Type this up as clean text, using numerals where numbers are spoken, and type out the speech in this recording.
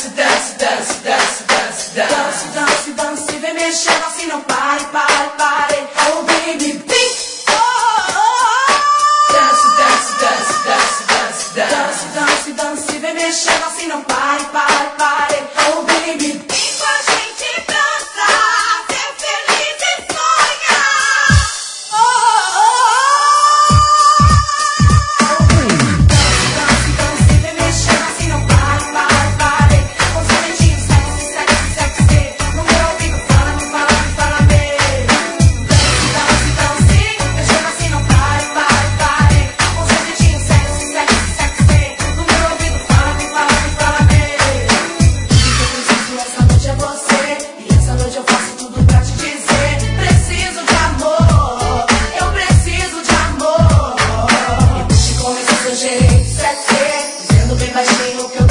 Dance, dance, dance, dance, dance, dance. Dance, dance, dance, vem mexendo assim, não pare, pare, pare. Oh baby, bing. Oh, oh, oh. Dance, dance, dance, dance, dance, dance. Dance, dance, dance, vem mexendo assim, não pare, pare, pare. Oh baby, vem com a gente dançar, ser feliz e sonhar. Oh, oh, oh. Dance, dance, dance, vem mexendo assim, não pare, pare, pare. Com os momentinhos sexy, sexy, sexy. No meu ouvido falando, falando, falando. Dance, dance, dance, mexendo assim, não pare, pare, pare. Com os momentinhos sexy, sexy, sexy. No meu ouvido falando, falando, falando. O que eu preciso essa noite é você. E essa noite eu faço tudo pra te dizer. Preciso de amor, eu preciso de amor. E puxe com esse seu jeito sexy, dizendo bem baixinho o que eu